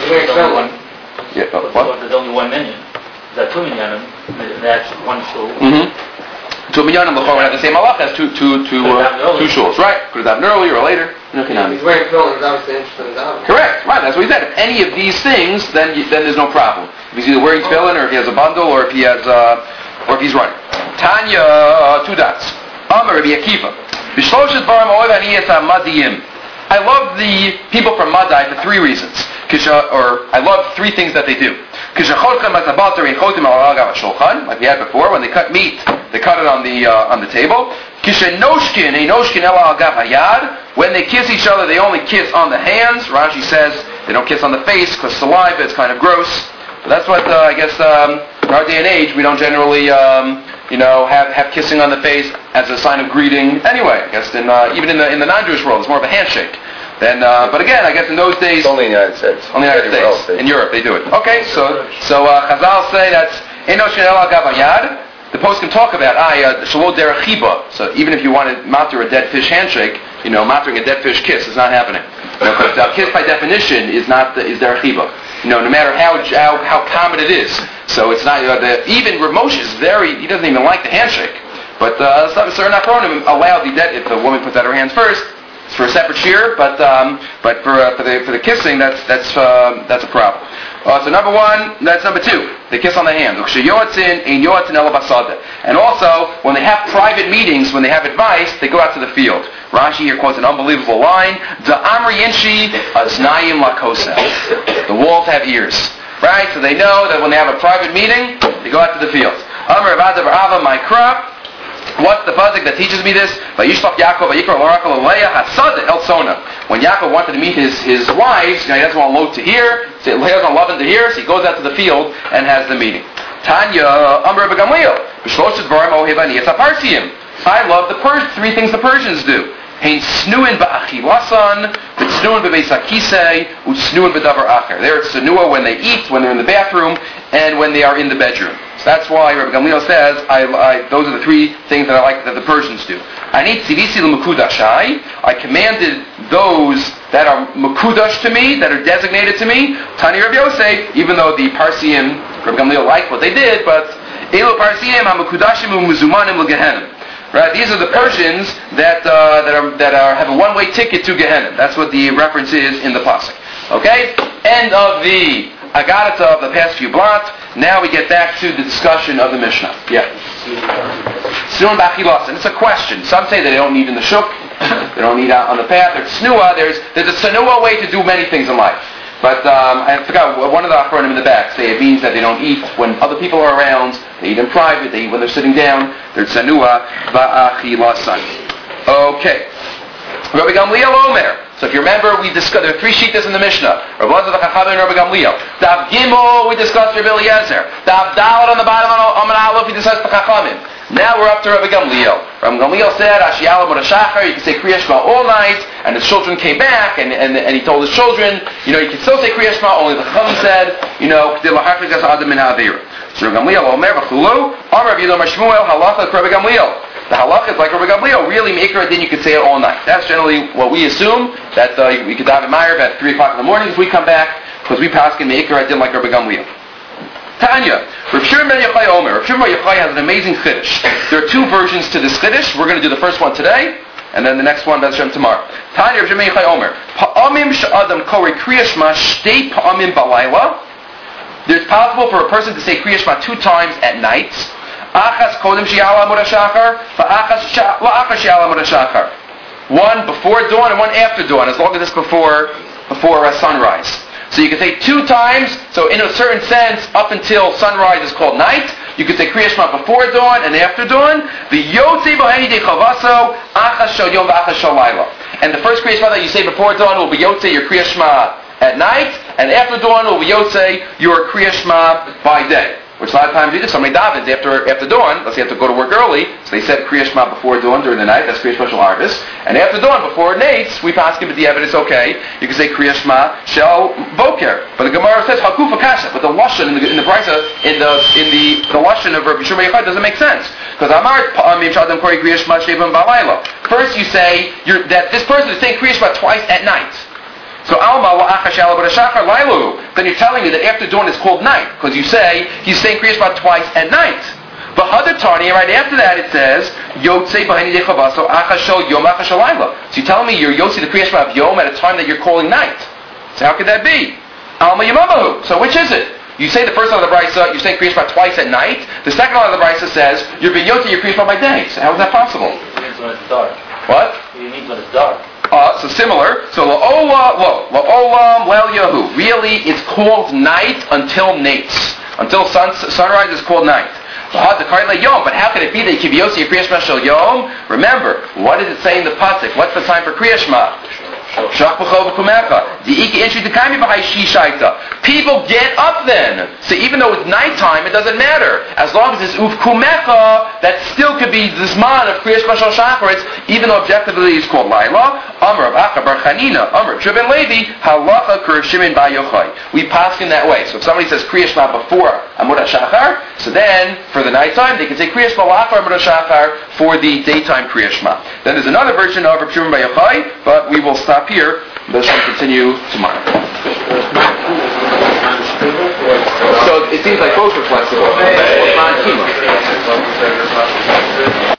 Yeah, what? There's only 1 minyan. There's 2 minyanim. That's one shul. Mm-hmm. 2 minyanim l'chor have the same halach as two shuls, right? Could have happened earlier or later. He's wearing tefillin. He's obviously interested in davening. Correct. Right. That's what he said. If any of these things, then there's no problem. If he's either wearing tefillin, or if he has a bundle, or if he's running. Tanya 2 dots. Amar Rabbi Akiva. B'shloshet barim oiv aniyas hamadiyim. I love the people from Madai for 3 reasons. I love 3 things that they do. Like we had before, when they cut meat, they cut it on the table. When they kiss each other, they only kiss on the hands. Rashi says they don't kiss on the face because saliva is kind of gross. But that's what I guess in our day and age we don't generally have kissing on the face as a sign of greeting. Anyway, I guess even in the non-Jewish world, it's more of a handshake. But again, I guess in those days, only in the United States. Only in the United States. In Europe, they do it. Okay, so Chazal say that's Enosh Shenel Gavayad. The post can talk about Shalot Derech Chiba. So even if you want to matter a dead fish handshake, mattering a dead fish kiss is not happening. Because a kiss by definition is Derech Chiba. No matter how common it is. So it's not even Rav Moshe is he doesn't even like the handshake. But certain Achronim allow if the woman puts out her hands first, It's for a separate shear, but for the kissing, that's a problem. So number one, that's number two, the kiss on the hand. And also, when they have private meetings, when they have advice, they go out to the field. Rashi here quotes an unbelievable line: "Da'amri inshi aznayim lakosem." The walls have ears, right? So they know that when they have a private meeting, they go out to the field. Amar Avada Barava, my crop. What's the pasuk that teaches me this? Vayishlach Yaakov vayikra l'Rachel Leah hasad el sona. When Yaakov wanted to meet his wives, he doesn't want Lot to hear, so he doesn't want Lavan to hear, so he goes out to the field and has the meeting. Tanya Amar Rabbi Gamliel b'shlosh dvarim ohevani etzaparsiim. I love three things the Persians do. Hein snuin ba'achilasan, v'tsnuin b'beis hakisei, u'tsnuin b'davar acher. They're tznua when they eat, when they're in the bathroom, and when they are in the bedroom. So that's why Rabbi Gamliel says, those are the three things that I like that the Persians do. I need tzivisi l'mukudashai. I commanded those that are mukudash to me, that are designated to me. Tani Rabbi Yosef, even though the Parsiim, Rabbi Gamliel liked what they did, but elo Parsiim ha-mukudashim u'muzumanim l'gehenim. Right, these are the Persians that have a one-way ticket to Gehenna. That's what the reference is in the pasuk. Okay, end of the Agadata of the past few blocks. Now we get back to the discussion of the Mishnah. Yeah. Snua b'achilas, and it's a question. Some say that they don't need in the shuk, they don't need out on the path. There's snua. There's a snua way to do many things in life. But I forgot, one of the achronim in the back say it means that they don't eat when other people are around, they eat in private, they eat when they're sitting down. They're tsanua ba'achilasan. Okay. Rabbi Gamliel Omer. So if you remember, we discussed, there are three shittas in the Mishnah. Rabbi Lazar the Chachamim and Rabbi Gamliel. Dav Gimel, we discussed Rabbi Eliezer. Dav Dalet on the bottom of Amar Aleph, we discussed the Chachamim. Now we're up to Rabbi Gamliel. Rabbi Gamliel said, Ashiyala Mordashachar, you can say Kriya Shema all night, and his children came back, and he told his children, you can still say Kriya Shema, only the Chacham said, K'dei l'hachrik as Adam min ha'avira. So Rabbi Gamliel Omer v'chulu, Amar Rabbi Yidom Shmuel, halacha Rabbi Gamliel. The halacha is like Rabbi Gamliel, really Meikar, then you could say it all night. That's generally what we assume, that we could daven Ma'ariv at 3 o'clock in the morning if we come back, because we pass in Meikar, didn't like Rabbi Gamliel. Tanya, Rav Shimon ben Yochai Omer. Rav Shimon ben Yochai has an amazing chiddush. There are two versions to this chiddush. We're going to do the first one today, and then the next one, B'ez Hashem, tomorrow. Tanya, Rav Shimon ben Yochai Omer. Pa'amim she'adam korei Kriya Shema shtei pa'amim balayla. It's possible for a person to say Kriya Shema 2 times at night. Achas kodem she'ala amud hashachar, va'achas la'achar she'ala amud hashachar. One before dawn and one after dawn, as long as it's before sunrise. So you can say 2 times, so in a certain sense, up until sunrise is called night. You can say Kriya Shema before dawn and after dawn. The Yotze Boheni de Chavaso, Achas Shal Yom V'Achas Shal Laila. And the first Kriya Shema that you say before dawn will be Yotze, your Kriya Shema at night, and after dawn will be Yotze, your Kriya Shema by day. Which a lot of times you do. Somebody davens after dawn. Let's say you have to go to work early, so they said Kriya Shema before dawn during the night. That's Kriya Shema Shel Arvis. And after dawn, before nates, we pass him, but the evidence okay. You can say Kriya Shema Shel Boker. But the Gemara says Hakufa Kasha. But the lashon in the brisa in the lashon of Rabbi Shimon Yochai doesn't make sense, because Amar Pa'amim Shadam Kori Kriya Shema Shevam Balayla. First you say that this person is saying Kriya Shema twice at night. So Alma la'achar she'ala b'rashachar lailu. Then you're telling me that after dawn is called night, because you say he's saying Kriya Shema twice at night. But Hadar Tani, right after that it says Yotzei b'hani dechavaso achar shel yom achar shel laila. So you're telling me you're Yotzei the Kriya Shema of Yom at a time that you're calling night. So how could that be? Alma yamamahu. So which is it? You say the first line of the brisa, you're saying Kriya Shema twice at night. The second line of the brisa says you're being Yotzei your Kriya Shema by day. So how is that possible? It means when it's dark. What? It means when it's dark. So similar. So la'olam le'el yahu. Really, it's called night until nates. Until sunrise is called night. But how can it be that you can be Yossi Kriya Shema Shel Yom? Remember, what does it say in the pasuk? What's the time for Kriya Shema? People get up then. So even though it's nighttime, it doesn't matter. As long as it's ufkumecha, that still could be the zman of Kriya Shema Shel Shacharitz, even though objectively it's called Laila. Amar Acha Bar Chanina, Amar Shimon Levi, Halacha K'Rav Shimon Bar Yochai. We pass in that way. So if somebody says Kriya Shema before Amud HaShachar, so then for the nighttime they can say Kriya Shema La'achar Amud HaShachar for the daytime Kriya Shema. Then there's another version of Rav Shimon Bar Yochai, but we will stop here. We'll continue tomorrow. So it seems like both are flexible.